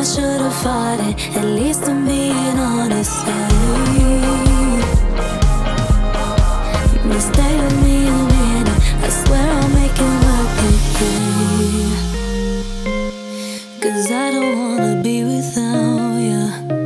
should've fought it. At least I'm being honest. Yeah. But stay with me a minute. I swear I'll make it work again. 'Cause I don't wanna be without you.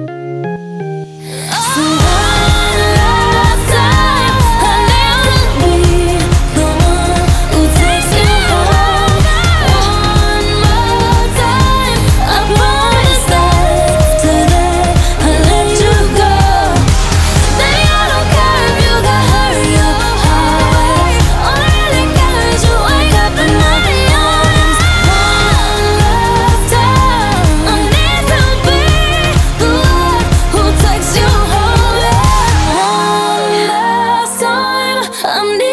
So one last time, I need to be the one who takes you home. One more time, I promise that today I'll let you go. Baby, I don't care if you got hurt your heart. All I really care is you wake up in my arms. One last time, I need to be the one who takes you home. One last time, I'm